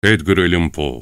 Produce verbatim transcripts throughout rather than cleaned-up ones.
Edgar Allan Poe.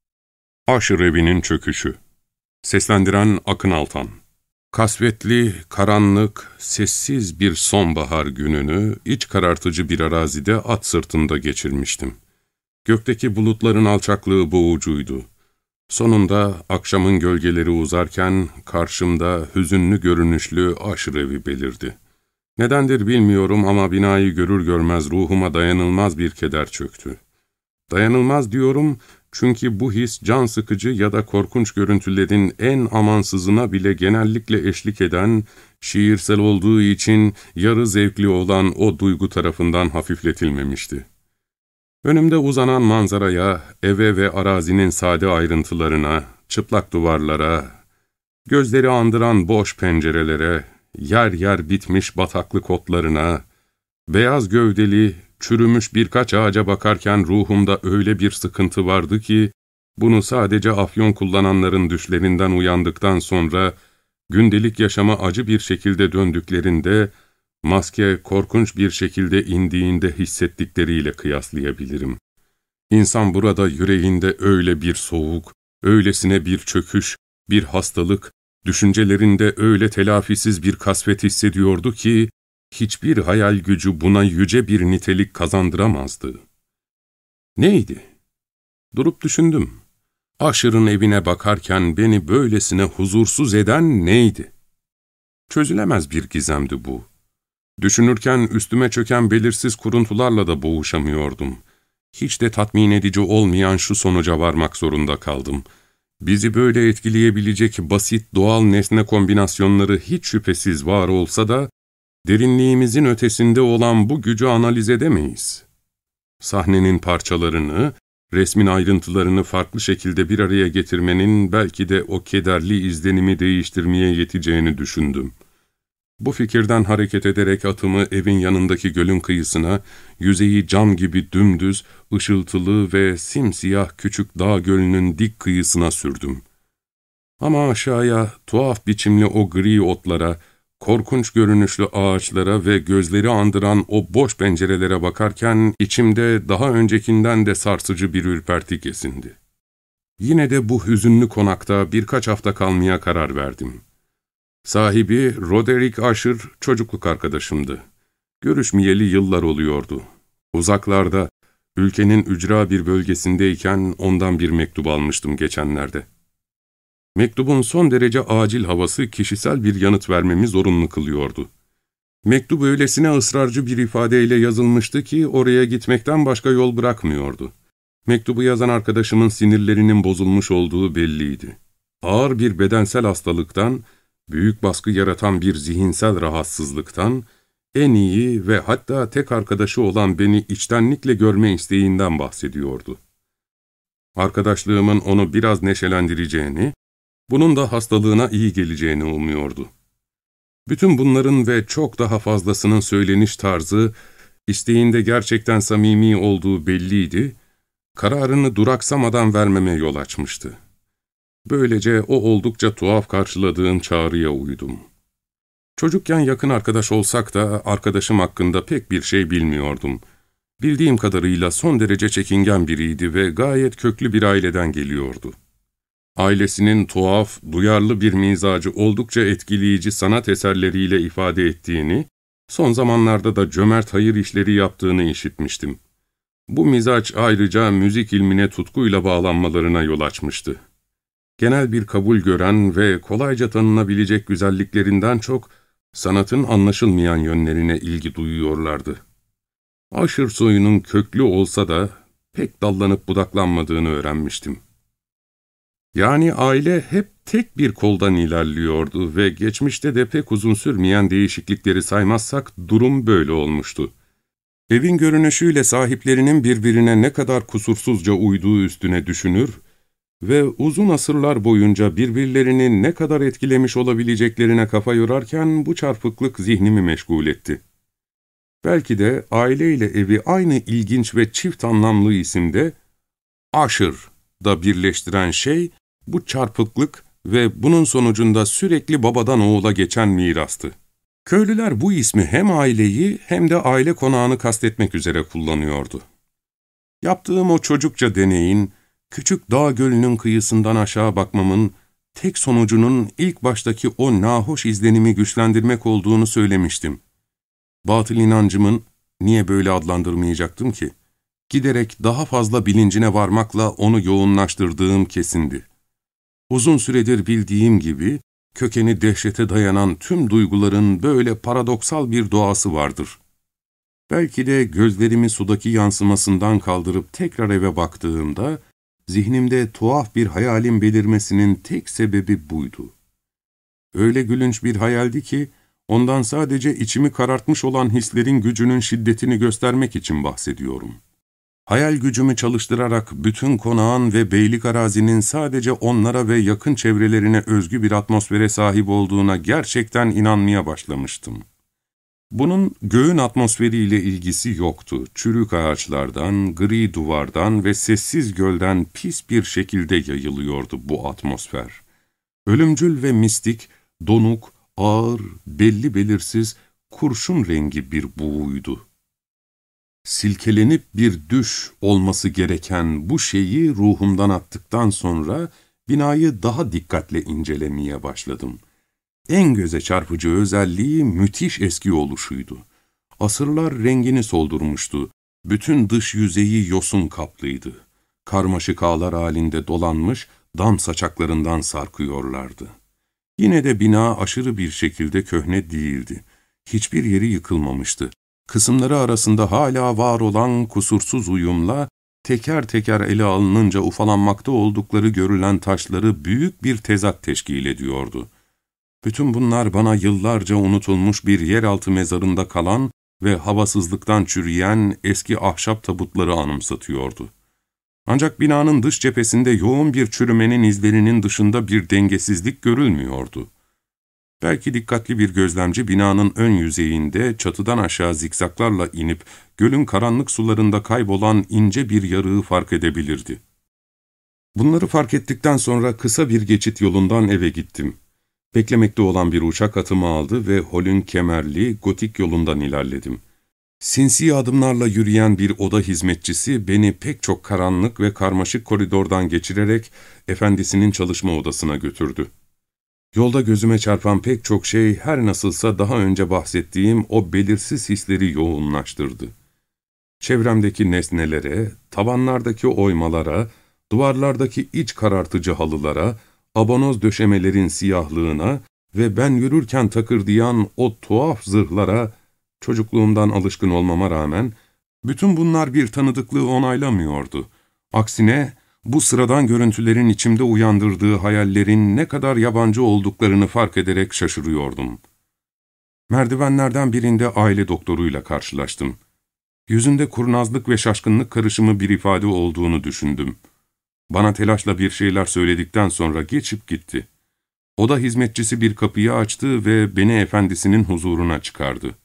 Aşır Evi'nin Çöküşü. Seslendiren Akın Altan. Kasvetli, karanlık, sessiz bir sonbahar gününü iç karartıcı bir arazide at sırtında geçirmiştim. Gökteki bulutların alçaklığı boğucuydu. Sonunda akşamın gölgeleri uzarken karşımda hüzünlü görünüşlü Aşır Evi belirdi. Nedendir bilmiyorum ama binayı görür görmez ruhuma dayanılmaz bir keder çöktü. Dayanılmaz diyorum çünkü bu his can sıkıcı ya da korkunç görüntülerin en amansızına bile genellikle eşlik eden, şiirsel olduğu için yarı zevkli olan o duygu tarafından hafifletilmemişti. Önümde uzanan manzaraya, eve ve arazinin sade ayrıntılarına, çıplak duvarlara, gözleri andıran boş pencerelere, yer yer bitmiş bataklık otlarına, beyaz gövdeli, çürümüş birkaç ağaca bakarken ruhumda öyle bir sıkıntı vardı ki, bunu sadece afyon kullananların düşlerinden uyandıktan sonra, gündelik yaşama acı bir şekilde döndüklerinde, maske korkunç bir şekilde indiğinde hissettikleriyle kıyaslayabilirim. İnsan burada yüreğinde öyle bir soğuk, öylesine bir çöküş, bir hastalık, düşüncelerinde öyle telafisiz bir kasvet hissediyordu ki, hiçbir hayal gücü buna yüce bir nitelik kazandıramazdı. Neydi? Durup düşündüm. Aşır'ın evine bakarken beni böylesine huzursuz eden neydi? Çözülemez bir gizemdi bu. Düşünürken üstüme çöken belirsiz kuruntularla da boğuşamıyordum. Hiç de tatmin edici olmayan şu sonuca varmak zorunda kaldım. Bizi böyle etkileyebilecek basit doğal nesne kombinasyonları hiç şüphesiz var olsa da, derinliğimizin ötesinde olan bu gücü analiz edemeyiz. Sahnenin parçalarını, resmin ayrıntılarını farklı şekilde bir araya getirmenin belki de o kederli izlenimi değiştirmeye yeteceğini düşündüm. Bu fikirden hareket ederek atımı evin yanındaki gölün kıyısına, yüzeyi cam gibi dümdüz, ışıltılı ve simsiyah küçük dağ gölünün dik kıyısına sürdüm. Ama aşağıya, tuhaf biçimli o gri otlara, korkunç görünüşlü ağaçlara ve gözleri andıran o boş pencerelere bakarken içimde daha öncekinden de sarsıcı bir ürperti kesindi. Yine de bu hüzünlü konakta birkaç hafta kalmaya karar verdim. Sahibi Roderick Aşır çocukluk arkadaşımdı. Görüşmeyeli yıllar oluyordu. Uzaklarda, ülkenin ücra bir bölgesindeyken ondan bir mektup almıştım geçenlerde. Mektubun son derece acil havası kişisel bir yanıt vermemi zorunlu kılıyordu. Mektup öylesine ısrarcı bir ifadeyle yazılmıştı ki oraya gitmekten başka yol bırakmıyordu. Mektubu yazan arkadaşımın sinirlerinin bozulmuş olduğu belliydi. Ağır bir bedensel hastalıktan, büyük baskı yaratan bir zihinsel rahatsızlıktan, en iyi ve hatta tek arkadaşı olan beni içtenlikle görme isteğinden bahsediyordu. Arkadaşlığımın onu biraz neşelendireceğini, bunun da hastalığına iyi geleceğini umuyordu. Bütün bunların ve çok daha fazlasının söyleniş tarzı, isteğinde gerçekten samimi olduğu belliydi, kararını duraksamadan vermeme yol açmıştı. Böylece o oldukça tuhaf karşıladığım çağrıya uydum. Çocukken yakın arkadaş olsak da arkadaşım hakkında pek bir şey bilmiyordum. Bildiğim kadarıyla son derece çekingen biriydi ve gayet köklü bir aileden geliyordu. Ailesinin tuhaf, duyarlı bir mizacı oldukça etkileyici sanat eserleriyle ifade ettiğini, son zamanlarda da cömert hayır işleri yaptığını işitmiştim. Bu mizaç ayrıca müzik ilmine tutkuyla bağlanmalarına yol açmıştı. Genel bir kabul gören ve kolayca tanınabilecek güzelliklerinden çok, sanatın anlaşılmayan yönlerine ilgi duyuyorlardı. Aşır soyunun köklü olsa da pek dallanıp budaklanmadığını öğrenmiştim. Yani aile hep tek bir koldan ilerliyordu ve geçmişte de pek uzun sürmeyen değişiklikleri saymazsak durum böyle olmuştu. Evin görünüşüyle sahiplerinin birbirine ne kadar kusursuzca uyduğu üstüne düşünür ve uzun asırlar boyunca birbirlerini ne kadar etkilemiş olabileceklerine kafa yorarken bu çarpıklık zihnimi meşgul etti. Belki de aileyle evi aynı ilginç ve çift anlamlı isimde Aşır da birleştiren şey bu çarpıklık ve bunun sonucunda sürekli babadan oğula geçen mirastı. Köylüler bu ismi hem aileyi hem de aile konağını kastetmek üzere kullanıyordu. Yaptığım o çocukça deneyin, küçük dağ gölünün kıyısından aşağı bakmamın tek sonucunun ilk baştaki o nahoş izlenimi güçlendirmek olduğunu söylemiştim. Batıl inancımın, niye böyle adlandırmayacaktım ki, giderek daha fazla bilincine varmakla onu yoğunlaştırdığım kesindi. Uzun süredir bildiğim gibi, kökeni dehşete dayanan tüm duyguların böyle paradoksal bir doğası vardır. Belki de gözlerimi sudaki yansımasından kaldırıp tekrar eve baktığımda, zihnimde tuhaf bir hayalin belirmesinin tek sebebi buydu. Öyle gülünç bir hayaldi ki, ondan sadece içimi karartmış olan hislerin gücünün şiddetini göstermek için bahsediyorum. Hayal gücümü çalıştırarak bütün konağın ve beylik arazinin sadece onlara ve yakın çevrelerine özgü bir atmosfere sahip olduğuna gerçekten inanmaya başlamıştım. Bunun göğün atmosferiyle ilgisi yoktu. Çürük ağaçlardan, gri duvardan ve sessiz gölden pis bir şekilde yayılıyordu bu atmosfer. Ölümcül ve mistik, donuk, ağır, belli belirsiz, kurşun rengi bir buğuydu. Silkelenip bir düş olması gereken bu şeyi ruhumdan attıktan sonra binayı daha dikkatle incelemeye başladım. En göze çarpıcı özelliği müthiş eski oluşuydu. Asırlar rengini soldurmuştu. Bütün dış yüzeyi yosun kaplıydı. Karmaşık ağlar halinde dolanmış, dam saçaklarından sarkıyorlardı. Yine de bina aşırı bir şekilde köhne değildi. Hiçbir yeri yıkılmamıştı. Kısımları arasında hala var olan kusursuz uyumla, teker teker ele alınınca ufalanmakta oldukları görülen taşları büyük bir tezat teşkil ediyordu. Bütün bunlar bana yıllarca unutulmuş bir yeraltı mezarında kalan ve havasızlıktan çürüyen eski ahşap tabutları anımsatıyordu. Ancak binanın dış cephesinde yoğun bir çürümenin izlerinin dışında bir dengesizlik görülmüyordu. Belki dikkatli bir gözlemci binanın ön yüzeyinde çatıdan aşağı zikzaklarla inip gölün karanlık sularında kaybolan ince bir yarığı fark edebilirdi. Bunları fark ettikten sonra kısa bir geçit yolundan eve gittim. Beklemekte olan bir uçak atımı aldı ve holün kemerli, gotik yolundan ilerledim. Sinsi adımlarla yürüyen bir oda hizmetçisi beni pek çok karanlık ve karmaşık koridordan geçirerek efendisinin çalışma odasına götürdü. Yolda gözüme çarpan pek çok şey her nasılsa daha önce bahsettiğim o belirsiz hisleri yoğunlaştırdı. Çevremdeki nesnelere, tavanlardaki oymalara, duvarlardaki iç karartıcı halılara, abonoz döşemelerin siyahlığına ve ben yürürken takırdayan o tuhaf zırhlara, çocukluğumdan alışkın olmama rağmen, bütün bunlar bir tanıdıklığı onaylamıyordu. Aksine, bu sıradan görüntülerin içimde uyandırdığı hayallerin ne kadar yabancı olduklarını fark ederek şaşırıyordum. Merdivenlerden birinde aile doktoruyla karşılaştım. Yüzünde kurnazlık ve şaşkınlık karışımı bir ifade olduğunu düşündüm. Bana telaşla bir şeyler söyledikten sonra geçip gitti. Oda hizmetçisi bir kapıyı açtı ve beni efendisinin huzuruna çıkardı.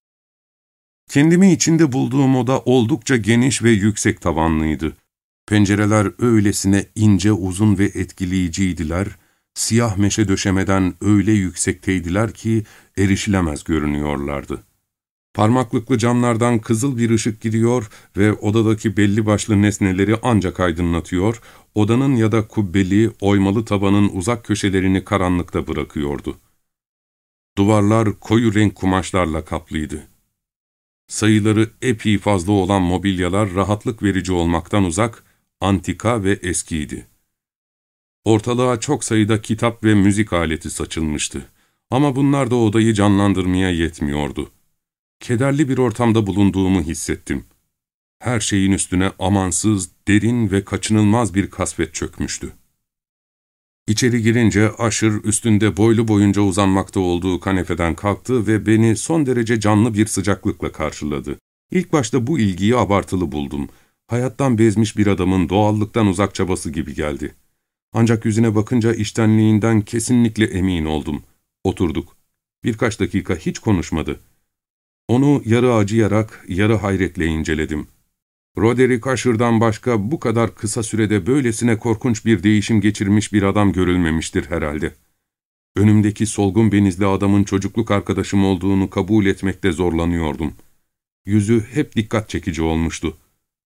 Kendimi içinde bulduğum oda oldukça geniş ve yüksek tavanlıydı. Pencereler öylesine ince, uzun ve etkileyiciydiler, siyah meşe döşemeden öyle yüksekteydiler ki erişilemez görünüyorlardı. Parmaklıklı camlardan kızıl bir ışık giriyor ve odadaki belli başlı nesneleri ancak aydınlatıyor, odanın ya da kubbeli, oymalı tabanın uzak köşelerini karanlıkta bırakıyordu. Duvarlar koyu renk kumaşlarla kaplıydı. Sayıları epey fazla olan mobilyalar rahatlık verici olmaktan uzak, antika ve eskiydi. Ortalığa çok sayıda kitap ve müzik aleti saçılmıştı. Ama bunlar da odayı canlandırmaya yetmiyordu. Kederli bir ortamda bulunduğumu hissettim. Her şeyin üstüne amansız, derin ve kaçınılmaz bir kasvet çökmüştü. İçeri girince Asher üstünde boylu boyunca uzanmakta olduğu kanepeden kalktı ve beni son derece canlı bir sıcaklıkla karşıladı. İlk başta bu ilgiyi abartılı buldum. Hayattan bezmiş bir adamın doğallıktan uzak çabası gibi geldi. Ancak yüzüne bakınca içtenliğinden kesinlikle emin oldum. Oturduk. Birkaç dakika hiç konuşmadı. Onu yarı acıyarak, yarı hayretle inceledim. Roderick Asher'dan başka bu kadar kısa sürede böylesine korkunç bir değişim geçirmiş bir adam görülmemiştir herhalde. Önümdeki solgun benizli adamın çocukluk arkadaşım olduğunu kabul etmekte zorlanıyordum. Yüzü hep dikkat çekici olmuştu.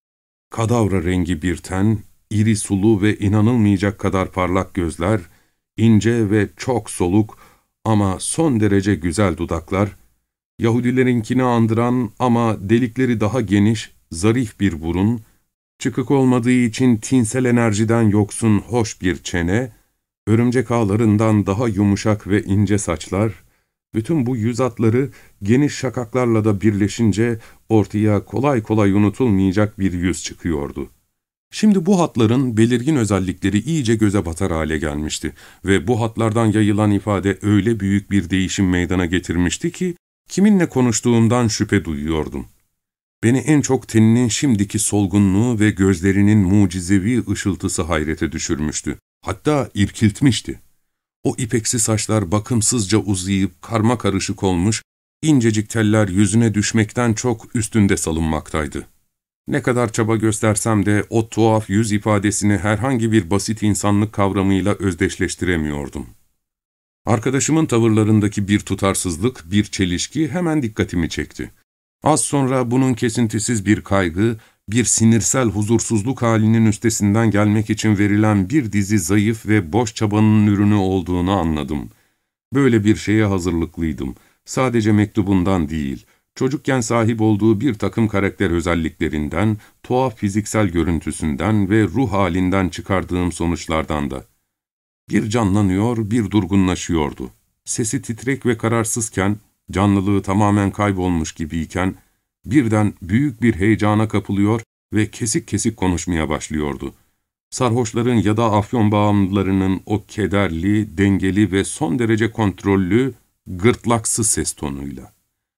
Kadavra rengi bir ten, iri sulu ve inanılmayacak kadar parlak gözler, ince ve çok soluk ama son derece güzel dudaklar, Yahudilerinkini andıran ama delikleri daha geniş, zarif bir burun, çıkık olmadığı için tinsel enerjiden yoksun hoş bir çene, örümcek ağlarından daha yumuşak ve ince saçlar, bütün bu yüz hatları geniş şakaklarla da birleşince ortaya kolay kolay unutulmayacak bir yüz çıkıyordu. Şimdi bu hatların belirgin özellikleri iyice göze batar hale gelmişti ve bu hatlardan yayılan ifade öyle büyük bir değişim meydana getirmişti ki, kiminle konuştuğumdan şüphe duyuyordum. Beni en çok teninin şimdiki solgunluğu ve gözlerinin mucizevi ışıltısı hayrete düşürmüştü. Hatta irkiltmişti. O ipeksi saçlar bakımsızca uzayıp karma karışık olmuş, incecik teller yüzüne düşmekten çok üstünde salınmaktaydı. Ne kadar çaba göstersem de o tuhaf yüz ifadesini herhangi bir basit insanlık kavramıyla özdeşleştiremiyordum. Arkadaşımın tavırlarındaki bir tutarsızlık, bir çelişki hemen dikkatimi çekti. Az sonra bunun kesintisiz bir kaygı, bir sinirsel huzursuzluk halinin üstesinden gelmek için verilen bir dizi zayıf ve boş çabanın ürünü olduğunu anladım. Böyle bir şeye hazırlıklıydım. Sadece mektubundan değil, çocukken sahip olduğu bir takım karakter özelliklerinden, tuhaf fiziksel görüntüsünden ve ruh halinden çıkardığım sonuçlardan da. Bir canlanıyor, bir durgunlaşıyordu. Sesi titrek ve kararsızken, canlılığı tamamen kaybolmuş gibiyken, birden büyük bir heyecana kapılıyor ve kesik kesik konuşmaya başlıyordu. Sarhoşların ya da afyon bağımlılarının o kederli, dengeli ve son derece kontrollü, gırtlaksı ses tonuyla.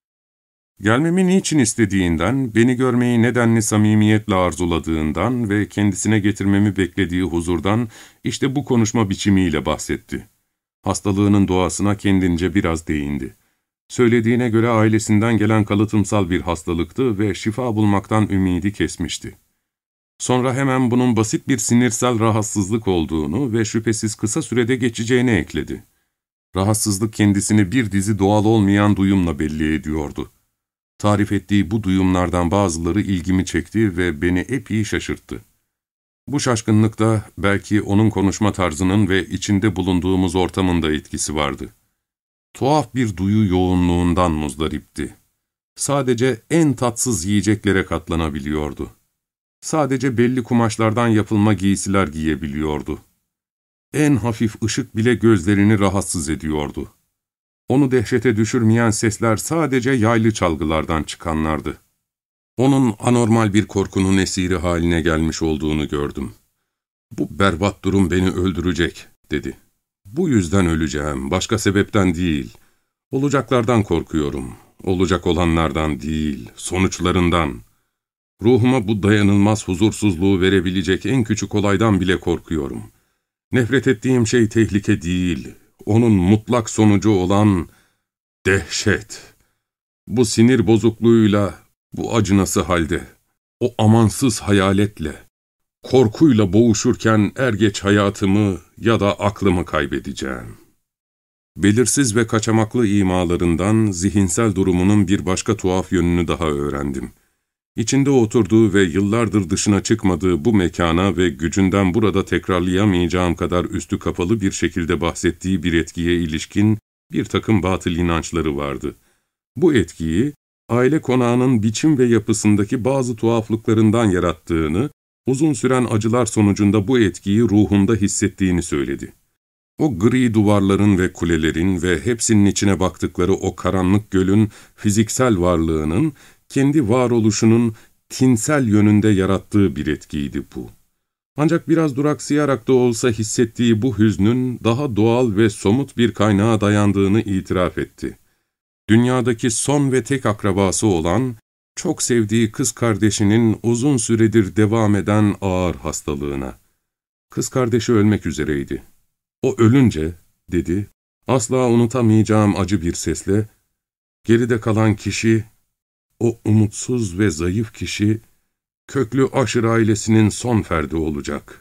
Gelmemi niçin istediğinden, beni görmeyi nedenli samimiyetle arzuladığından ve kendisine getirmemi beklediği huzurdan işte bu konuşma biçimiyle bahsetti. Hastalığının doğasına kendince biraz değindi. Söylediğine göre ailesinden gelen kalıtımsal bir hastalıktı ve şifa bulmaktan ümidi kesmişti. Sonra hemen bunun basit bir sinirsel rahatsızlık olduğunu ve şüphesiz kısa sürede geçeceğini ekledi. Rahatsızlık kendisini bir dizi doğal olmayan duyumla belli ediyordu. Tarif ettiği bu duyumlardan bazıları ilgimi çekti ve beni epey şaşırttı. Bu şaşkınlıkta belki onun konuşma tarzının ve içinde bulunduğumuz ortamın da etkisi vardı. Tuhaf bir duyu yoğunluğundan muzdaripti. Sadece en tatsız yiyeceklere katlanabiliyordu. Sadece belli kumaşlardan yapılma giysiler giyebiliyordu. En hafif ışık bile gözlerini rahatsız ediyordu. Onu dehşete düşürmeyen sesler sadece yaylı çalgılardan çıkanlardı. Onun anormal bir korkunun esiri haline gelmiş olduğunu gördüm. "Bu berbat durum beni öldürecek," dedi. "Bu yüzden öleceğim, başka sebepten değil. Olacaklardan korkuyorum, olacak olanlardan değil, sonuçlarından. Ruhuma bu dayanılmaz huzursuzluğu verebilecek en küçük olaydan bile korkuyorum. Nefret ettiğim şey tehlike değil, onun mutlak sonucu olan dehşet. Bu sinir bozukluğuyla, bu acınası halde, o amansız hayaletle, korkuyla boğuşurken er geç hayatımı ya da aklımı kaybedeceğim." Belirsiz ve kaçamaklı imalarından zihinsel durumunun bir başka tuhaf yönünü daha öğrendim. İçinde oturduğu ve yıllardır dışına çıkmadığı bu mekana ve gücünden burada tekrarlayamayacağım kadar üstü kapalı bir şekilde bahsettiği bir etkiye ilişkin bir takım batıl inançları vardı. Bu etkiyi, aile konağının biçim ve yapısındaki bazı tuhaflıklarından yarattığını, uzun süren acılar sonucunda bu etkiyi ruhunda hissettiğini söyledi. O gri duvarların ve kulelerin ve hepsinin içine baktıkları o karanlık gölün fiziksel varlığının, kendi varoluşunun tinsel yönünde yarattığı bir etkiydi bu. Ancak biraz duraksayarak da olsa hissettiği bu hüznün daha doğal ve somut bir kaynağa dayandığını itiraf etti. Dünyadaki son ve tek akrabası olan, çok sevdiği kız kardeşinin uzun süredir devam eden ağır hastalığına. Kız kardeşi ölmek üzereydi. "O ölünce," dedi, "asla unutamayacağım acı bir sesle, geride kalan kişi, o umutsuz ve zayıf kişi, köklü Asher ailesinin son ferdi olacak."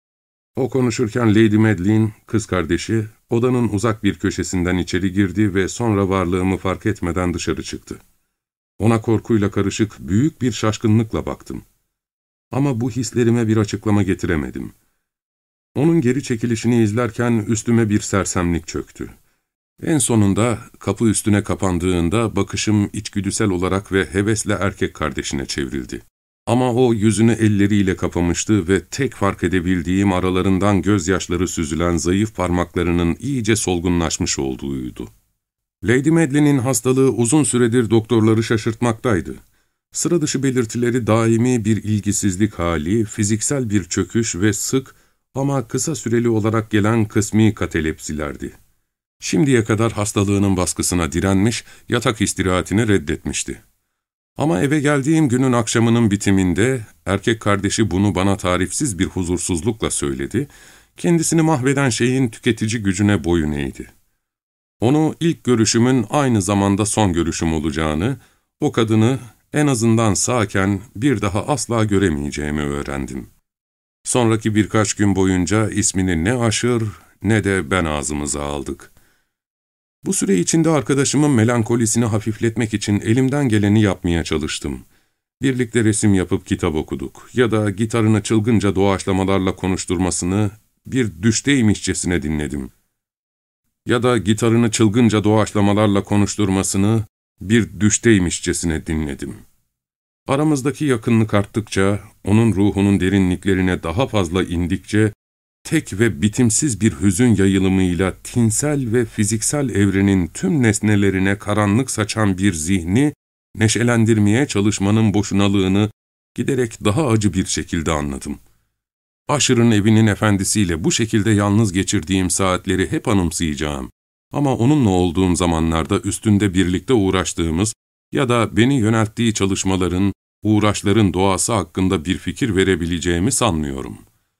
O konuşurken Lady Madeline, kız kardeşi, odanın uzak bir köşesinden içeri girdi ve sonra varlığımı fark etmeden dışarı çıktı. Ona korkuyla karışık büyük bir şaşkınlıkla baktım. Ama bu hislerime bir açıklama getiremedim. Onun geri çekilişini izlerken üstüme bir sersemlik çöktü. En sonunda kapı üstüne kapandığında bakışım içgüdüsel olarak ve hevesle erkek kardeşine çevrildi. Ama o yüzünü elleriyle kapamıştı ve tek fark edebildiğim aralarından gözyaşları süzülen zayıf parmaklarının iyice solgunlaşmış olduğuydu. Lady Madeline'in hastalığı uzun süredir doktorları şaşırtmaktaydı. Sıra dışı belirtileri daimi bir ilgisizlik hali, fiziksel bir çöküş ve sık ama kısa süreli olarak gelen kısmi katalepsilerdi. Şimdiye kadar hastalığının baskısına direnmiş, yatak istirahatini reddetmişti. Ama eve geldiğim günün akşamının bitiminde, erkek kardeşi bunu bana tarifsiz bir huzursuzlukla söyledi, kendisini mahveden şeyin tüketici gücüne boyun eğdi. Onu ilk görüşümün aynı zamanda son görüşüm olacağını, o kadını en azından sağken bir daha asla göremeyeceğimi öğrendim. Sonraki birkaç gün boyunca ismini ne aşır ne de ben ağzımıza aldık. Bu süre içinde arkadaşımın melankolisini hafifletmek için elimden geleni yapmaya çalıştım. Birlikte resim yapıp kitap okuduk ya da gitarını çılgınca doğaçlamalarla konuşturmasını bir düşteymişçesine dinledim. Ya da gitarını çılgınca doğaçlamalarla konuşturmasını bir düşteymişçesine dinledim. Aramızdaki yakınlık arttıkça, onun ruhunun derinliklerine daha fazla indikçe, tek ve bitimsiz bir hüzün yayılımıyla tinsel ve fiziksel evrenin tüm nesnelerine karanlık saçan bir zihni, neşelendirmeye çalışmanın boşunalığını giderek daha acı bir şekilde anladım. Usher'ın evinin efendisiyle bu şekilde yalnız geçirdiğim saatleri hep anımsayacağım. Ama onunla olduğum zamanlarda üstünde birlikte uğraştığımız ya da beni yönelttiği çalışmaların, uğraşların doğası hakkında bir fikir verebileceğimi sanmıyorum.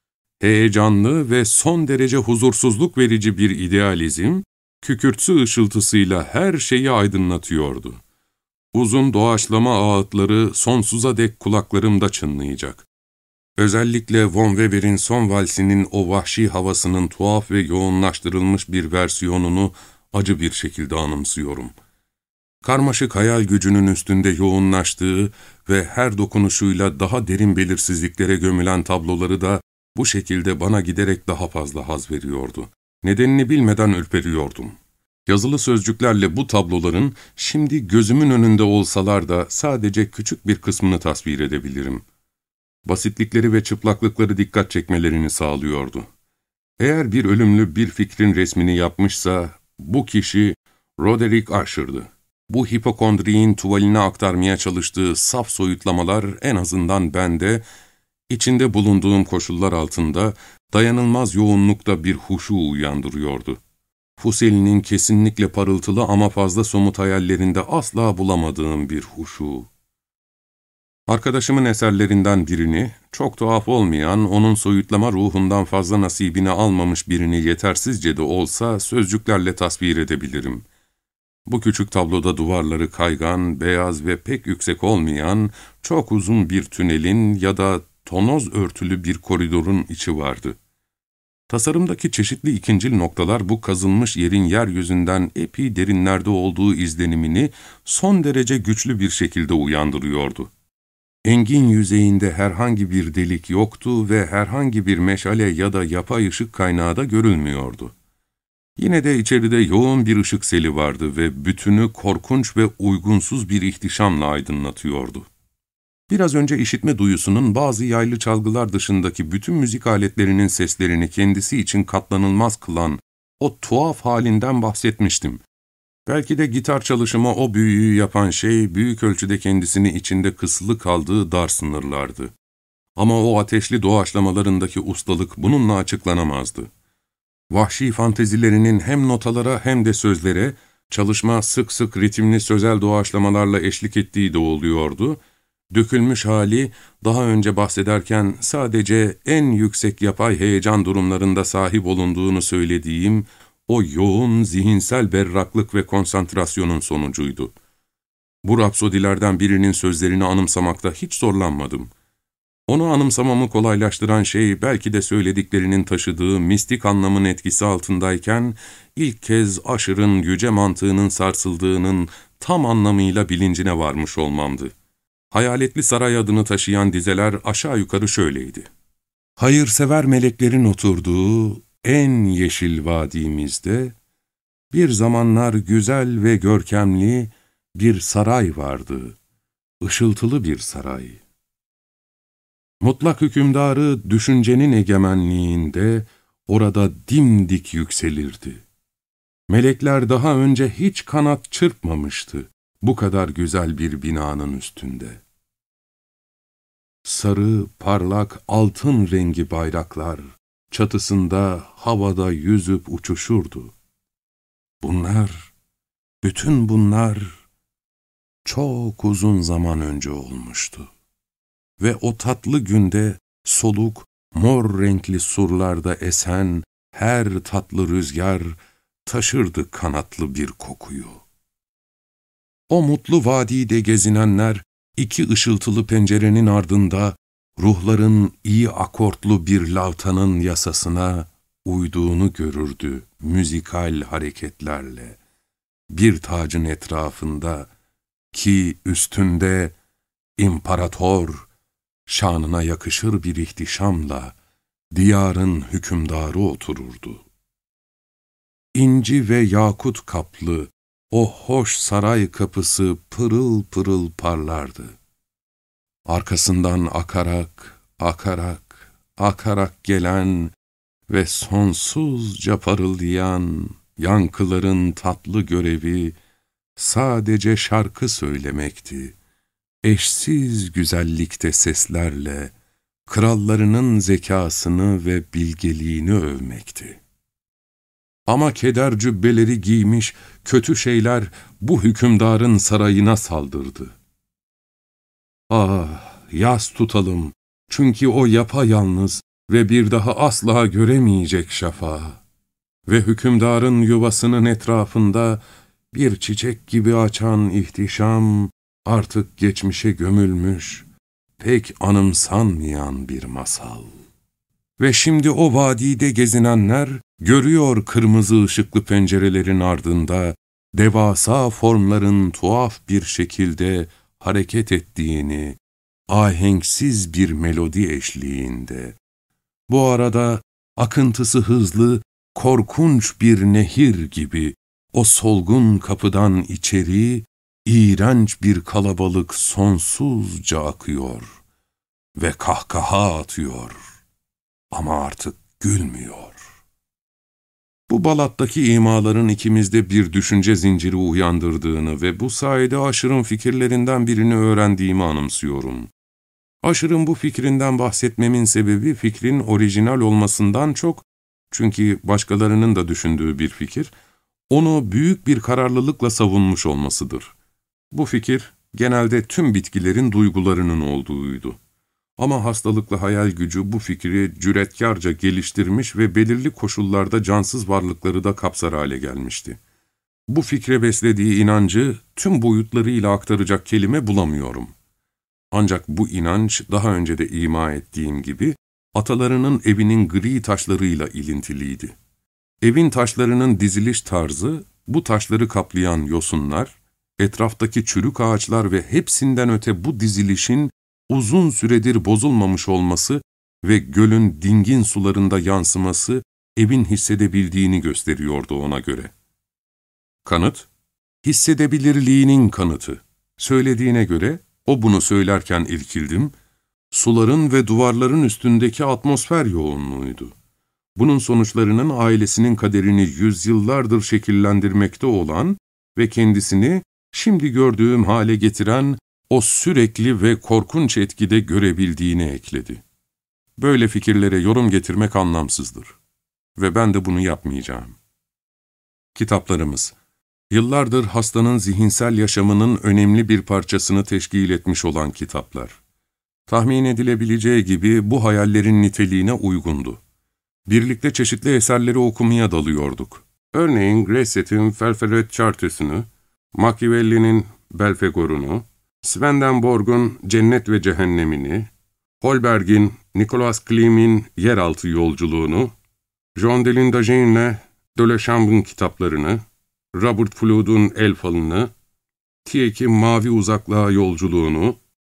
Heyecanlı ve son derece huzursuzluk verici bir idealizm, kükürtü ışıltısıyla her şeyi aydınlatıyordu. Uzun doğaçlama ağıtları sonsuza dek kulaklarımda çınlayacak. Özellikle Von Weber'in son valsinin o vahşi havasının tuhaf ve yoğunlaştırılmış bir versiyonunu acı bir şekilde anımsıyorum. Karmaşık hayal gücünün üstünde yoğunlaştığı ve her dokunuşuyla daha derin belirsizliklere gömülen tabloları da bu şekilde bana giderek daha fazla haz veriyordu. Nedenini bilmeden ürperiyordum. Yazılı sözcüklerle bu tabloların şimdi gözümün önünde olsalar da sadece küçük bir kısmını tasvir edebilirim. Basitlikleri ve çıplaklıkları dikkat çekmelerini sağlıyordu. Eğer bir ölümlü bir fikrin resmini yapmışsa, bu kişi Roderick Usher'dı. Bu hipokondriğin tuvaline aktarmaya çalıştığı saf soyutlamalar en azından bende, içinde bulunduğum koşullar altında dayanılmaz yoğunlukta bir huşu uyandırıyordu. Fuseli'nin kesinlikle parıltılı ama fazla somut hayallerinde asla bulamadığım bir huşu. Arkadaşımın eserlerinden birini, çok tuhaf olmayan, onun soyutlama ruhundan fazla nasibini almamış birini yetersizce de olsa sözcüklerle tasvir edebilirim. Bu küçük tabloda duvarları kaygan, beyaz ve pek yüksek olmayan, çok uzun bir tünelin ya da tonoz örtülü bir koridorun içi vardı. Tasarımdaki çeşitli ikincil noktalar bu kazılmış yerin yeryüzünden epey derinlerde olduğu izlenimini son derece güçlü bir şekilde uyandırıyordu. Engin yüzeyinde herhangi bir delik yoktu ve herhangi bir meşale ya da yapay ışık kaynağı da görülmüyordu. Yine de içeride yoğun bir ışık seli vardı ve bütünü korkunç ve uygunsuz bir ihtişamla aydınlatıyordu. Biraz önce işitme duyusunun bazı yaylı çalgılar dışındaki bütün müzik aletlerinin seslerini kendisi için katlanılmaz kılan o tuhaf halinden bahsetmiştim. Belki de gitar çalışıma o büyüyü yapan şey, büyük ölçüde kendisini içinde kısılı kaldığı dar sınırlardı. Ama o ateşli doğaçlamalarındaki ustalık bununla açıklanamazdı. Vahşi fantezilerinin hem notalara hem de sözlere, çalışma sık sık ritimli sözel doğaçlamalarla eşlik ettiği de oluyordu. Dökülmüş hali, daha önce bahsederken sadece en yüksek yapay heyecan durumlarında sahip olunduğunu söylediğim, o yoğun zihinsel berraklık ve konsantrasyonun sonucuydu. Bu rapsodilerden birinin sözlerini anımsamakta hiç zorlanmadım. Onu anımsamamı kolaylaştıran şey belki de söylediklerinin taşıdığı mistik anlamın etkisi altındayken, ilk kez Usher'ın yüce mantığının sarsıldığının tam anlamıyla bilincine varmış olmamdı. Hayaletli saray adını taşıyan dizeler aşağı yukarı şöyleydi. Hayırsever meleklerin oturduğu en yeşil vadimizde bir zamanlar güzel ve görkemli bir saray vardı, ışıltılı bir saray. Mutlak hükümdarı düşüncenin egemenliğinde orada dimdik yükselirdi. Melekler daha önce hiç kanat çırpmamıştı bu kadar güzel bir binanın üstünde. Sarı, parlak, altın rengi bayraklar çatısında havada yüzüp uçuşurdu. Bunlar, bütün bunlar çok uzun zaman önce olmuştu. Ve o tatlı günde soluk, mor renkli surlarda esen her tatlı rüzgar taşırdı kanatlı bir kokuyu. O mutlu vadide gezinenler iki ışıltılı pencerenin ardında ruhların iyi akortlu bir lavtanın yasasına uyduğunu görürdü müzikal hareketlerle. Bir tacın etrafında ki üstünde imparator, şanına yakışır bir ihtişamla diyarın hükümdarı otururdu. İnci ve yakut kaplı o hoş saray kapısı pırıl pırıl parlardı. Arkasından akarak, akarak, akarak gelen ve sonsuzca parıldayan yankıların tatlı görevi sadece şarkı söylemekti. Eşsiz güzellikte seslerle krallarının zekasını ve bilgeliğini övmekti. Ama keder cübbeleri giymiş kötü şeyler bu hükümdarın sarayına saldırdı. Ah, yas tutalım, çünkü o yapayalnız ve bir daha asla göremeyecek şafağı. Ve hükümdarın yuvasının etrafında bir çiçek gibi açan ihtişam, artık geçmişe gömülmüş, pek anımsanmayan bir masal. Ve şimdi o vadide gezinenler, görüyor kırmızı ışıklı pencerelerin ardında, devasa formların tuhaf bir şekilde hareket ettiğini, ahenksiz bir melodi eşliğinde. Bu arada akıntısı hızlı, korkunç bir nehir gibi o solgun kapıdan içeri, iğrenç bir kalabalık sonsuzca akıyor ve kahkaha atıyor ama artık gülmüyor. Bu Balat'taki imaların ikimizde bir düşünce zinciri uyandırdığını ve bu sayede Aşır'ın fikirlerinden birini öğrendiğimi anımsıyorum. Aşır'ın bu fikrinden bahsetmemin sebebi fikrin orijinal olmasından çok, çünkü başkalarının da düşündüğü bir fikir, onu büyük bir kararlılıkla savunmuş olmasıdır. Bu fikir, genelde tüm bitkilerin duygularının olduğuydu. Ama hastalıklı hayal gücü bu fikri cüretkarca geliştirmiş ve belirli koşullarda cansız varlıkları da kapsar hale gelmişti. Bu fikre beslediği inancı tüm boyutlarıyla aktaracak kelime bulamıyorum. Ancak bu inanç, daha önce de ima ettiğim gibi, atalarının evinin gri taşlarıyla ilintiliydi. Evin taşlarının diziliş tarzı, bu taşları kaplayan yosunlar, etraftaki çürük ağaçlar ve hepsinden öte bu dizilişin uzun süredir bozulmamış olması ve gölün dingin sularında yansıması evin hissedebildiğini gösteriyordu ona göre. Kanıt, hissedebilirliğinin kanıtı. Söylediğine göre, o bunu söylerken irkildim, suların ve duvarların üstündeki atmosfer yoğunluğuydu. Bunun sonuçlarının ailesinin kaderini yüzyıllardır şekillendirmekte olan ve kendisini şimdi gördüğüm hale getiren o sürekli ve korkunç etkide görebildiğini ekledi. Böyle fikirlere yorum getirmek anlamsızdır. Ve ben de bunu yapmayacağım. Kitaplarımız, yıllardır hastanın zihinsel yaşamının önemli bir parçasını teşkil etmiş olan kitaplar. Tahmin edilebileceği gibi bu hayallerin niteliğine uygundu. Birlikte çeşitli eserleri okumaya dalıyorduk. Örneğin Gresset'in Felferet Chartüsü'nü, Machiavelli'nin Belfegor'unu, Swedenborg'un Cennet ve Cehennemini, Holberg'in Nicolas Klim'in Yeraltı Yolculuğunu, Jean de Lindagène'le de la Chambre'ın kitaplarını, Robert Flood'un El Falı'nı, Tieck'in Mavi Uzaklığa Yolculuğunu,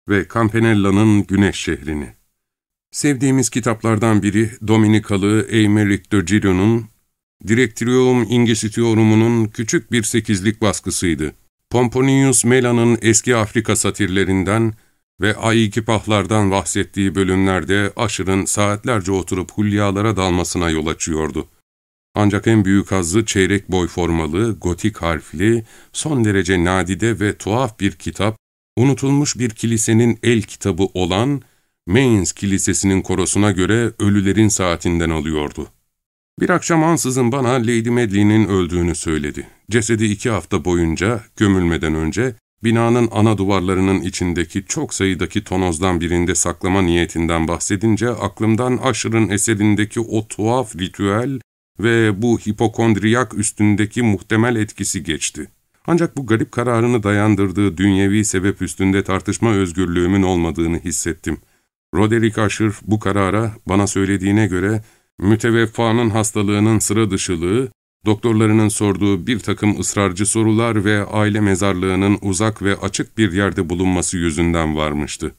ve Campanella'nın Güneş Şehrini. Sevdiğimiz kitaplardan biri Dominikalı Aymeric de Giro'nun Directorium Inquisitorum'unun küçük bir sekizlik baskısıydı. Pomponius Mela'nın eski Afrika satirlerinden ve Aigipahlardan bahsettiği bölümlerde Usher'ın saatlerce oturup hülyalara dalmasına yol açıyordu. Ancak en büyük hazzı çeyrek boy formalı, gotik harfli, son derece nadide ve tuhaf bir kitap, unutulmuş bir kilisenin el kitabı olan Mainz Kilisesi'nin korosuna göre Ölülerin Saatinden alıyordu. Bir akşam ansızın bana Lady Medley'nin öldüğünü söyledi. Cesedi iki hafta boyunca, gömülmeden önce, binanın ana duvarlarının içindeki çok sayıdaki tonozdan birinde saklama niyetinden bahsedince aklımdan Usher'ın eserindeki o tuhaf ritüel ve bu hipokondriyak üstündeki muhtemel etkisi geçti. Ancak bu garip kararını dayandırdığı dünyevi sebep üstünde tartışma özgürlüğümün olmadığını hissettim. Roderick Usher bu karara bana söylediğine göre müteveffanın hastalığının sıra dışılığı, doktorlarının sorduğu bir takım ısrarcı sorular ve aile mezarlığının uzak ve açık bir yerde bulunması yüzünden varmıştı.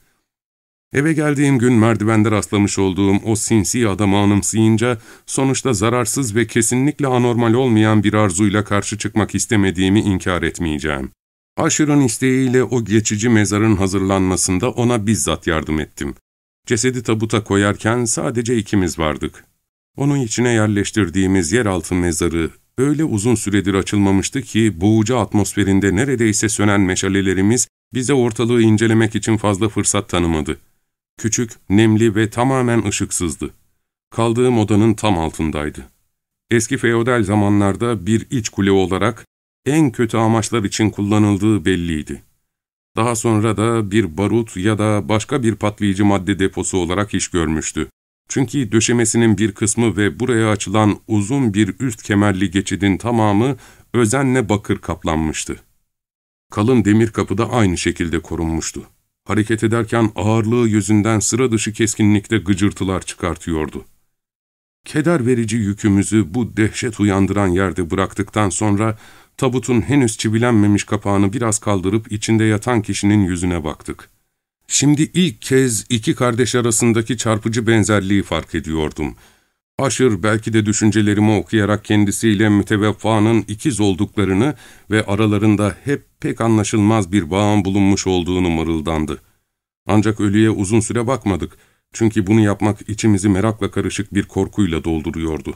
Eve geldiğim gün merdivende rastlamış olduğum o sinsi adamı anımsayınca sonuçta zararsız ve kesinlikle anormal olmayan bir arzuyla karşı çıkmak istemediğimi inkar etmeyeceğim. Usher'ın isteğiyle o geçici mezarın hazırlanmasında ona bizzat yardım ettim. Cesedi tabuta koyarken sadece ikimiz vardık. Onun içine yerleştirdiğimiz yeraltı mezarı öyle uzun süredir açılmamıştı ki boğucu atmosferinde neredeyse sönen meşalelerimiz bize ortalığı incelemek için fazla fırsat tanımadı. Küçük, nemli ve tamamen ışıksızdı. Kaldığım odanın tam altındaydı. Eski feodal zamanlarda bir iç kule olarak en kötü amaçlar için kullanıldığı belliydi. Daha sonra da bir barut ya da başka bir patlayıcı madde deposu olarak iş görmüştü. Çünkü döşemesinin bir kısmı ve buraya açılan uzun bir üst kemerli geçidin tamamı özenle bakır kaplanmıştı. Kalın demir kapı da aynı şekilde korunmuştu. Hareket ederken ağırlığı yüzünden sıra dışı keskinlikte gıcırtılar çıkartıyordu. Keder verici yükümüzü bu dehşet uyandıran yerde bıraktıktan sonra tabutun henüz çivilenmemiş kapağını biraz kaldırıp içinde yatan kişinin yüzüne baktık. Şimdi ilk kez iki kardeş arasındaki çarpıcı benzerliği fark ediyordum. Usher belki de düşüncelerimi okuyarak kendisiyle müteveffanın ikiz olduklarını ve aralarında hep pek anlaşılmaz bir bağın bulunmuş olduğunu mırıldandı. Ancak ölüye uzun süre bakmadık. Çünkü bunu yapmak içimizi merakla karışık bir korkuyla dolduruyordu.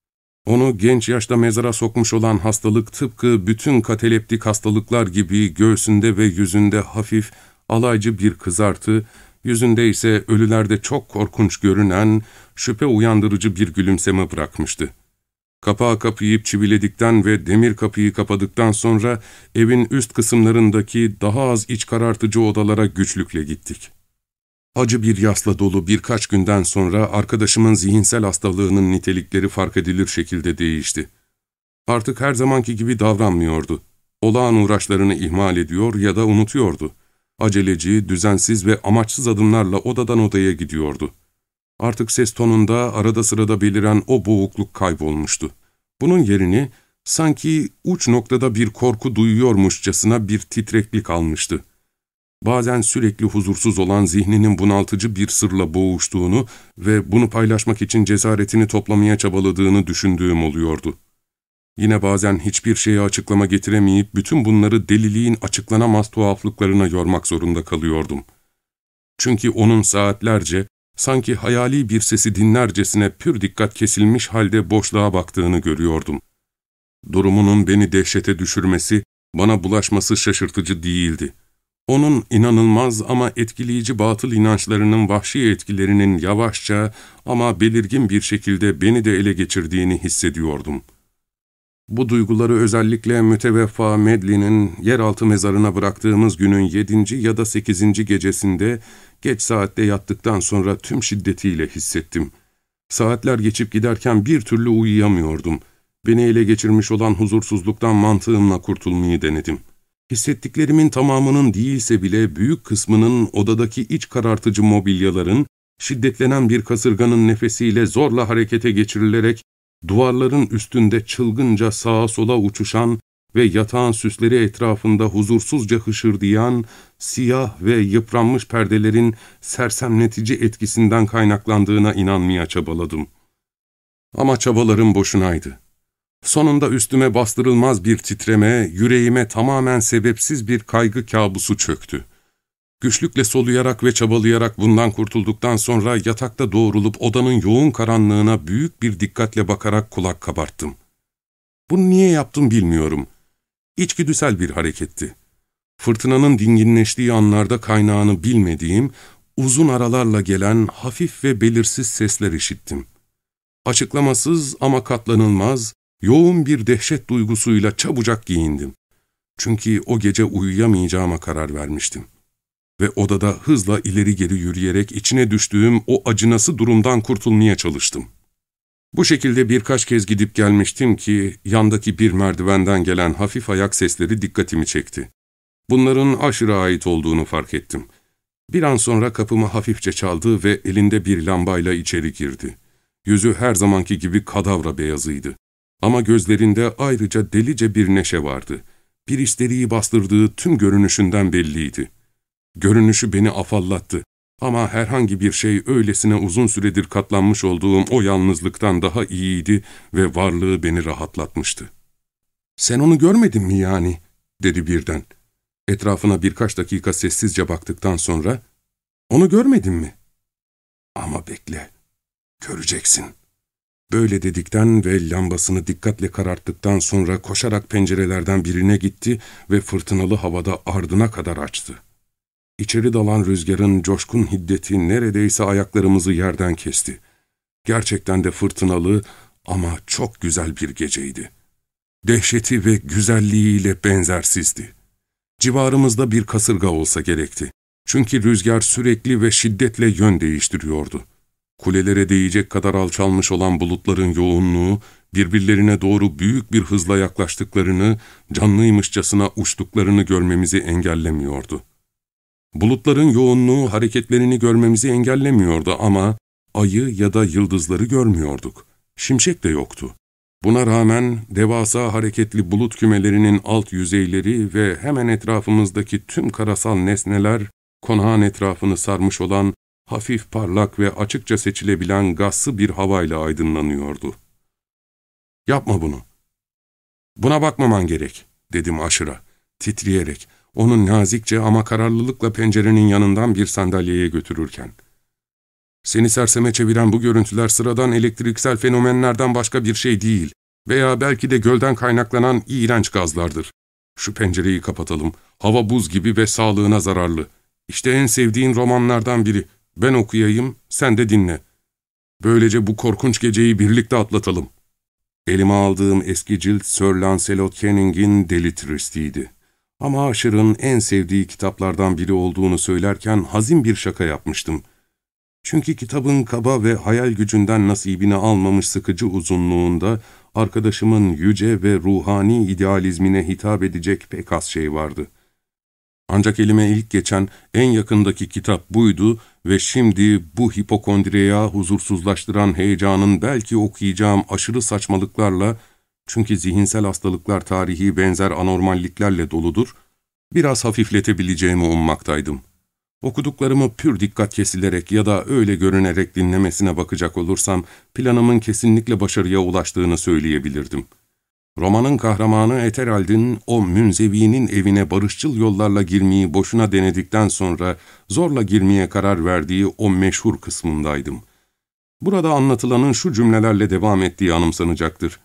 Onu genç yaşta mezara sokmuş olan hastalık tıpkı bütün kataleptik hastalıklar gibi göğsünde ve yüzünde hafif, alaycı bir kızartı, yüzünde ise ölülerde çok korkunç görünen, şüphe uyandırıcı bir gülümseme bırakmıştı. Kapağı kapayıp çiviledikten ve demir kapıyı kapadıktan sonra evin üst kısımlarındaki daha az iç karartıcı odalara güçlükle gittik. Acı bir yasla dolu birkaç günden sonra arkadaşımın zihinsel hastalığının nitelikleri fark edilir şekilde değişti. Artık her zamanki gibi davranmıyordu. Olağan uğraşlarını ihmal ediyor ya da unutuyordu. Aceleci, düzensiz ve amaçsız adımlarla odadan odaya gidiyordu. Artık ses tonunda arada sırada beliren o boğukluk kaybolmuştu. Bunun yerini sanki uç noktada bir korku duyuyormuşçasına bir titreklik almıştı. Bazen sürekli huzursuz olan zihninin bunaltıcı bir sırla boğuştuğunu ve bunu paylaşmak için cesaretini toplamaya çabaladığını düşündüğüm oluyordu. Yine bazen hiçbir şeye açıklama getiremeyip bütün bunları deliliğin açıklanamaz tuhaflıklarına yormak zorunda kalıyordum. Çünkü onun saatlerce, sanki hayali bir sesi dinlercesine pür dikkat kesilmiş halde boşluğa baktığını görüyordum. Durumunun beni dehşete düşürmesi, bana bulaşması şaşırtıcı değildi. Onun inanılmaz ama etkileyici batıl inançlarının vahşi etkilerinin yavaşça ama belirgin bir şekilde beni de ele geçirdiğini hissediyordum. Bu duyguları özellikle müteveffa Medley'nin yeraltı mezarına bıraktığımız günün yedinci ya da sekizinci gecesinde geç saatte yattıktan sonra tüm şiddetiyle hissettim. Saatler geçip giderken bir türlü uyuyamıyordum. Beni ele geçirmiş olan huzursuzluktan mantığımla kurtulmayı denedim. Hissettiklerimin tamamının değilse bile büyük kısmının odadaki iç karartıcı mobilyaların, şiddetlenen bir kasırganın nefesiyle zorla harekete geçirilerek, duvarların üstünde çılgınca sağa sola uçuşan ve yatağın süsleri etrafında huzursuzca hışırdayan siyah ve yıpranmış perdelerin sersemletici etkisinden kaynaklandığına inanmaya çabaladım. Ama çabalarım boşunaydı. Sonunda üstüme bastırılmaz bir titreme, yüreğime tamamen sebepsiz bir kaygı kabusu çöktü. Güçlükle soluyarak ve çabalayarak bundan kurtulduktan sonra yatakta doğrulup odanın yoğun karanlığına büyük bir dikkatle bakarak kulak kabarttım. Bunu niye yaptım bilmiyorum. İçgüdüsel bir hareketti. Fırtınanın dinginleştiği anlarda kaynağını bilmediğim, uzun aralarla gelen hafif ve belirsiz sesler işittim. Açıklamasız ama katlanılmaz, yoğun bir dehşet duygusuyla çabucak giyindim. Çünkü o gece uyuyamayacağıma karar vermiştim. Ve odada hızla ileri geri yürüyerek içine düştüğüm o acınası durumdan kurtulmaya çalıştım. Bu şekilde birkaç kez gidip gelmiştim ki yandaki bir merdivenden gelen hafif ayak sesleri dikkatimi çekti. Bunların aşırı ait olduğunu fark ettim. Bir an sonra kapımı hafifçe çaldı ve elinde bir lambayla içeri girdi. Yüzü her zamanki gibi kadavra beyazıydı. Ama gözlerinde ayrıca delice bir neşe vardı. Bir isteriği bastırdığı tüm görünüşünden belliydi. Görünüşü beni afallattı. Ama herhangi bir şey öylesine uzun süredir katlanmış olduğum o yalnızlıktan daha iyiydi ve varlığı beni rahatlatmıştı. ''Sen onu görmedin mi yani?'' dedi birden. Etrafına birkaç dakika sessizce baktıktan sonra, ''Onu görmedin mi?'' ''Ama bekle, göreceksin.'' Böyle dedikten ve lambasını dikkatle kararttıktan sonra koşarak pencerelerden birine gitti ve fırtınalı havada ardına kadar açtı. İçeri dalan rüzgarın coşkun hiddeti neredeyse ayaklarımızı yerden kesti. Gerçekten de fırtınalı ama çok güzel bir geceydi. Dehşeti ve güzelliğiyle benzersizdi. Civarımızda bir kasırga olsa gerekti. Çünkü rüzgar sürekli ve şiddetle yön değiştiriyordu. Kulelere değecek kadar alçalmış olan bulutların yoğunluğu, birbirlerine doğru büyük bir hızla yaklaştıklarını, canlıymışçasına uçtuklarını görmemizi engellemiyordu. Bulutların yoğunluğu hareketlerini görmemizi engellemiyordu ama ayı ya da yıldızları görmüyorduk. Şimşek de yoktu. Buna rağmen devasa hareketli bulut kümelerinin alt yüzeyleri ve hemen etrafımızdaki tüm karasal nesneler, konağın etrafını sarmış olan hafif parlak ve açıkça seçilebilen gazlı bir havayla aydınlanıyordu. ''Yapma bunu. Buna bakmaman gerek.'' dedim aşıra, titreyerek, onu nazikçe ama kararlılıkla pencerenin yanından bir sandalyeye götürürken. ''Seni serseme çeviren bu görüntüler sıradan elektriksel fenomenlerden başka bir şey değil veya belki de gölden kaynaklanan iğrenç gazlardır. Şu pencereyi kapatalım. Hava buz gibi ve sağlığına zararlı. İşte en sevdiğin romanlardan biri. Ben okuyayım, sen de dinle. Böylece bu korkunç geceyi birlikte atlatalım.'' Elime aldığım eski cilt Sir Lancelot Canning'in Deli Tristi'ydi. Ama Aşır'ın en sevdiği kitaplardan biri olduğunu söylerken hazin bir şaka yapmıştım. Çünkü kitabın kaba ve hayal gücünden nasibini almamış sıkıcı uzunluğunda arkadaşımın yüce ve ruhani idealizmine hitap edecek pek az şey vardı. Ancak elime ilk geçen en yakındaki kitap buydu ve şimdi bu hipokondriya huzursuzlaştıran heyecanın belki okuyacağım aşırı saçmalıklarla, çünkü zihinsel hastalıklar tarihi benzer anormalliklerle doludur, biraz hafifletebileceğimi ummaktaydım. Okuduklarımı pür dikkat kesilerek ya da öyle görünerek dinlemesine bakacak olursam, planımın kesinlikle başarıya ulaştığını söyleyebilirdim. Romanın kahramanı Ethelred'in o münzevinin evine barışçıl yollarla girmeyi boşuna denedikten sonra zorla girmeye karar verdiği o meşhur kısmındaydım. Burada anlatılanın şu cümlelerle devam ettiği anımsanacaktır.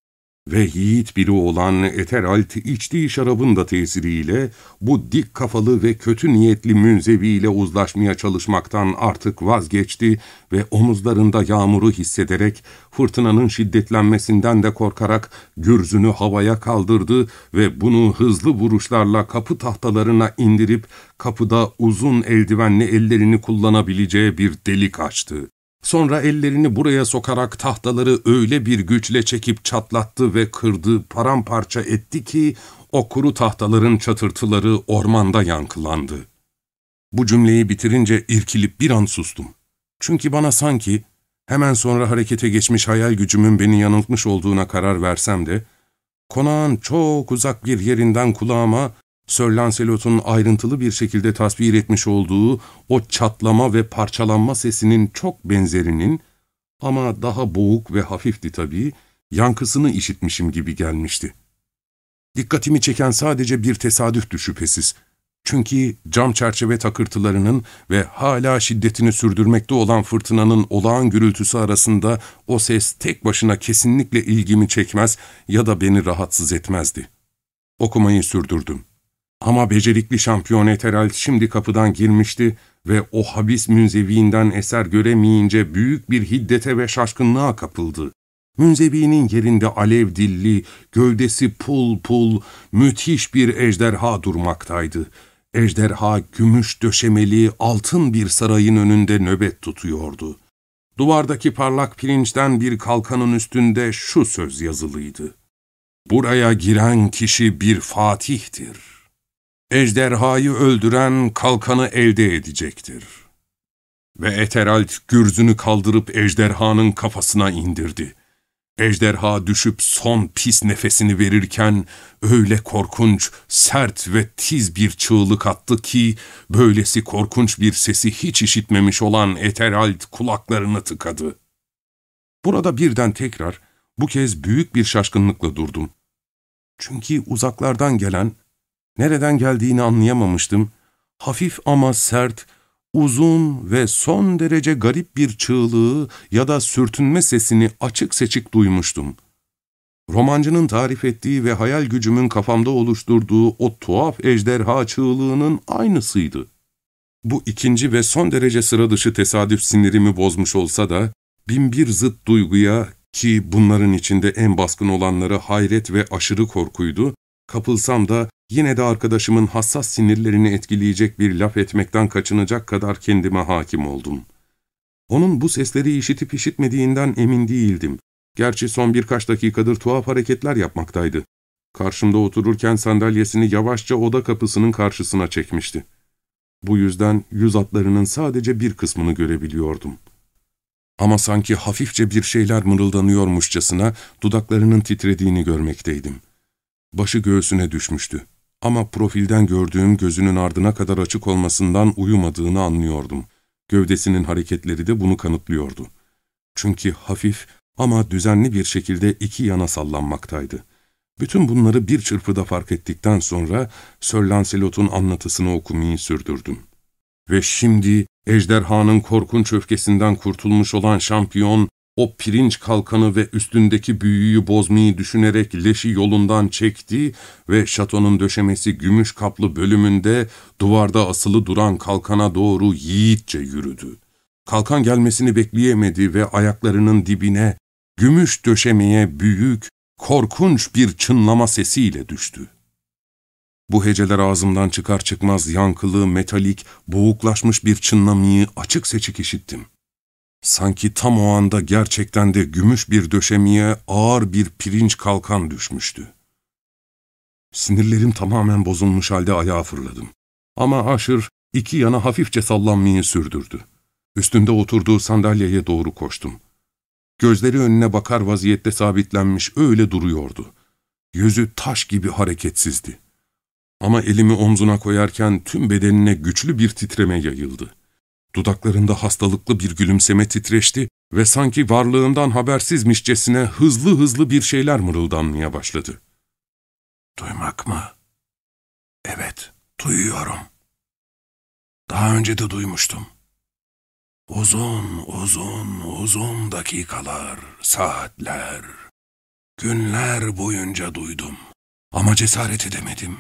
Ve yiğit biri olan Ethelred içtiği şarabın da tesiriyle bu dik kafalı ve kötü niyetli münzeviyle uzlaşmaya çalışmaktan artık vazgeçti ve omuzlarında yağmuru hissederek fırtınanın şiddetlenmesinden de korkarak gürzünü havaya kaldırdı ve bunu hızlı vuruşlarla kapı tahtalarına indirip kapıda uzun eldivenli ellerini kullanabileceği bir delik açtı. Sonra ellerini buraya sokarak tahtaları öyle bir güçle çekip çatlattı ve kırdı, paramparça etti ki o kuru tahtaların çatırtıları ormanda yankılandı. Bu cümleyi bitirince irkilip bir an sustum. Çünkü bana sanki hemen sonra harekete geçmiş hayal gücümün beni yanıltmış olduğuna karar versem de Konağın çok uzak bir yerinden kulağıma Sir Lancelot'un ayrıntılı bir şekilde tasvir etmiş olduğu o çatlama ve parçalanma sesinin çok benzerinin, ama daha boğuk ve hafifti tabii, yankısını işitmişim gibi gelmişti. Dikkatimi çeken sadece bir tesadüftü şüphesiz. Çünkü cam çerçeve takırtılarının ve hala şiddetini sürdürmekte olan fırtınanın olağan gürültüsü arasında o ses tek başına kesinlikle ilgimi çekmez ya da beni rahatsız etmezdi. Okumayı sürdürdüm. Ama becerikli şampiyon Ethelred şimdi kapıdan girmişti ve o habis münzeviinden eser göremeyince büyük bir hiddete ve şaşkınlığa kapıldı. Münzeviinin yerinde alev dilli, gövdesi pul pul, müthiş bir ejderha durmaktaydı. Ejderha gümüş döşemeli altın bir sarayın önünde nöbet tutuyordu. Duvardaki parlak pirinçten bir kalkanın üstünde şu söz yazılıydı: "Buraya giren kişi bir fatihtir. Ejderhayı öldüren kalkanı elde edecektir." Ve Ethelred gürzünü kaldırıp ejderhanın kafasına indirdi. Ejderha düşüp son pis nefesini verirken öyle korkunç, sert ve tiz bir çığlık attı ki böylesi korkunç bir sesi hiç işitmemiş olan Ethelred kulaklarını tıkadı. Burada birden tekrar, bu kez büyük bir şaşkınlıkla durdum. Çünkü uzaklardan gelen, nereden geldiğini anlayamamıştım, hafif ama sert, uzun ve son derece garip bir çığlığı ya da sürtünme sesini açık seçik duymuştum. Romancının tarif ettiği ve hayal gücümün kafamda oluşturduğu o tuhaf ejderha çığlığının aynısıydı. Bu ikinci ve son derece sıra dışı tesadüf sinirimi bozmuş olsa da, binbir zıt duyguya, ki bunların içinde en baskın olanları hayret ve aşırı korkuydu, kapılsam da yine de arkadaşımın hassas sinirlerini etkileyecek bir laf etmekten kaçınacak kadar kendime hakim oldum. Onun bu sesleri işitip işitmediğinden emin değildim. Gerçi son birkaç dakikadır tuhaf hareketler yapmaktaydı. Karşımda otururken sandalyesini yavaşça oda kapısının karşısına çekmişti. Bu yüzden yüz hatlarının sadece bir kısmını görebiliyordum. Ama sanki hafifçe bir şeyler mırıldanıyormuşçasına dudaklarının titrediğini görmekteydim. Başı göğsüne düşmüştü. Ama profilden gördüğüm gözünün ardına kadar açık olmasından uyumadığını anlıyordum. Gövdesinin hareketleri de bunu kanıtlıyordu. Çünkü hafif ama düzenli bir şekilde iki yana sallanmaktaydı. Bütün bunları bir çırpıda fark ettikten sonra Sir Lancelot'un anlatısını okumayı sürdürdüm. Ve şimdi ejderhanın korkunç öfkesinden kurtulmuş olan şampiyon, o pirinç kalkanı ve üstündeki büyüyü bozmayı düşünerek leşi yolundan çekti ve şatonun döşemesi gümüş kaplı bölümünde duvarda asılı duran kalkana doğru yiğitçe yürüdü. Kalkan gelmesini bekleyemedi ve ayaklarının dibine, gümüş döşemeye büyük, korkunç bir çınlama sesiyle düştü. Bu heceler ağzımdan çıkar çıkmaz yankılı, metalik, boğuklaşmış bir çınlamayı açık seçik işittim. Sanki tam o anda gerçekten de gümüş bir döşemeye ağır bir pirinç kalkan düşmüştü. Sinirlerim tamamen bozulmuş halde ayağa fırladım. Ama Aşır iki yana hafifçe sallanmayı sürdürdü. Üstünde oturduğu sandalyeye doğru koştum. Gözleri önüne bakar vaziyette sabitlenmiş öyle duruyordu. Yüzü taş gibi hareketsizdi. Ama elimi omzuna koyarken tüm bedenine güçlü bir titreme yayıldı. Dudaklarında hastalıklı bir gülümseme titreşti ve sanki varlığından habersizmişçesine hızlı hızlı bir şeyler mırıldanmaya başladı. "Duymak mı? Evet, duyuyorum. Daha önce de duymuştum. Uzun, uzun, uzun dakikalar, saatler, günler boyunca duydum. Ama cesaret edemedim.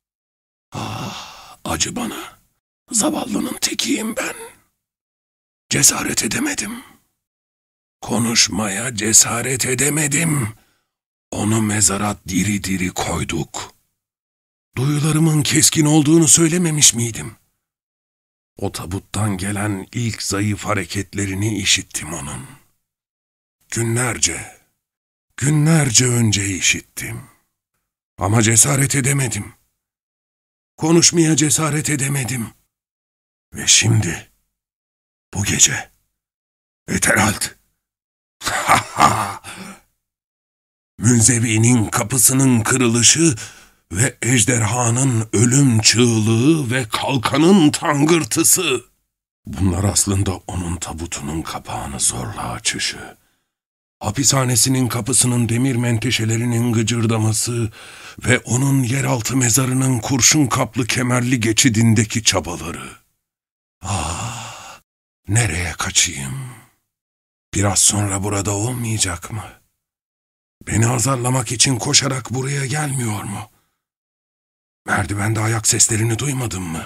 Ah, acı bana. Zavallının tekiyim ben. Cesaret edemedim. Konuşmaya cesaret edemedim. Onu mezara diri diri koyduk. Duyularımın keskin olduğunu söylememiş miydim? O tabuttan gelen ilk zayıf hareketlerini işittim onun. Günlerce, günlerce önce işittim. Ama cesaret edemedim. Konuşmaya cesaret edemedim. Ve şimdi, bu gece, Ethelred, ha ha, Münzevi'nin kapısının kırılışı ve ejderhanın ölüm çığlığı ve kalkanın tangırtısı. Bunlar aslında onun tabutunun kapağını zorla açışı. Hapishanesinin kapısının demir menteşelerinin gıcırdaması ve onun yeraltı mezarının kurşun kaplı kemerli geçidindeki çabaları. Ah, nereye kaçayım? Biraz sonra burada olmayacak mı? Beni azarlamak için koşarak buraya gelmiyor mu? Merdivende ayak seslerini duymadın mı?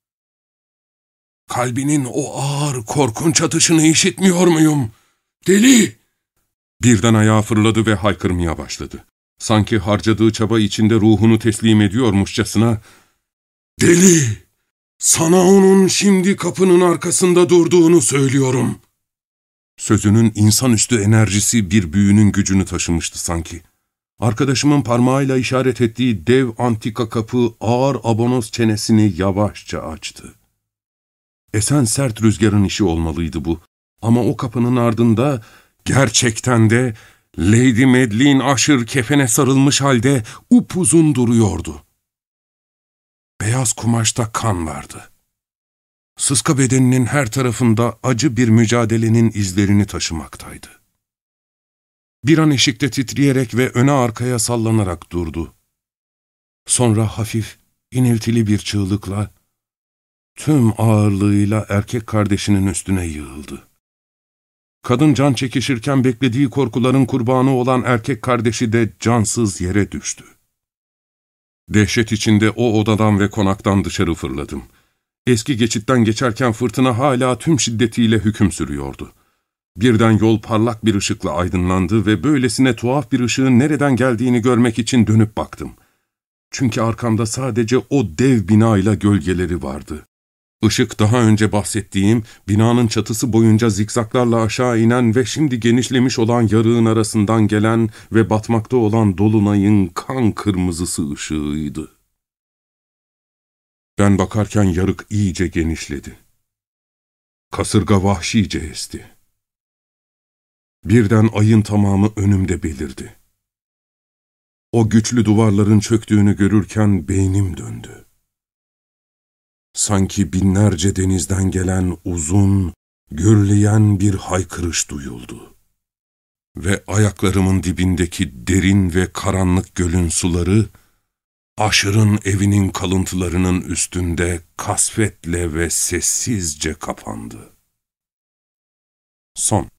Kalbinin o ağır, korkunç atışını işitmiyor muyum? Deli! Birden ayağa fırladı ve haykırmaya başladı. Sanki harcadığı çaba içinde ruhunu teslim ediyormuşçasına, "Deli! Sana onun şimdi kapının arkasında durduğunu söylüyorum." Sözünün insanüstü enerjisi bir büyünün gücünü taşımıştı sanki. Arkadaşımın parmağıyla işaret ettiği dev antika kapı ağır abonoz çenesini yavaşça açtı. Esen sert rüzgarın işi olmalıydı bu. Ama o kapının ardında gerçekten de Lady Madeline Usher kefene sarılmış halde upuzun duruyordu. Beyaz kumaşta kan vardı. Sıska bedeninin her tarafında acı bir mücadelenin izlerini taşımaktaydı. Bir an eşikte titreyerek ve öne arkaya sallanarak durdu. Sonra hafif, iniltili bir çığlıkla, tüm ağırlığıyla erkek kardeşinin üstüne yığıldı. Kadın can çekişirken beklediği korkuların kurbanı olan erkek kardeşi de cansız yere düştü. Dehşet içinde o odadan ve konaktan dışarı fırladım. Eski geçitten geçerken fırtına hala tüm şiddetiyle hüküm sürüyordu. Birden yol parlak bir ışıkla aydınlandı ve böylesine tuhaf bir ışığın nereden geldiğini görmek için dönüp baktım. Çünkü arkamda sadece o dev binayla gölgeleri vardı. Işık daha önce bahsettiğim binanın çatısı boyunca zikzaklarla aşağı inen ve şimdi genişlemiş olan yarığın arasından gelen ve batmakta olan dolunayın kan kırmızısı ışığıydı. Ben bakarken yarık iyice genişledi. Kasırga vahşice esti. Birden ayın tamamı önümde belirdi. O güçlü duvarların çöktüğünü görürken beynim döndü. Sanki binlerce denizden gelen uzun, gürleyen bir haykırış duyuldu. Ve ayaklarımın dibindeki derin ve karanlık gölün suları, Usher'ın evinin kalıntılarının üstünde kasvetle ve sessizce kapandı. Son.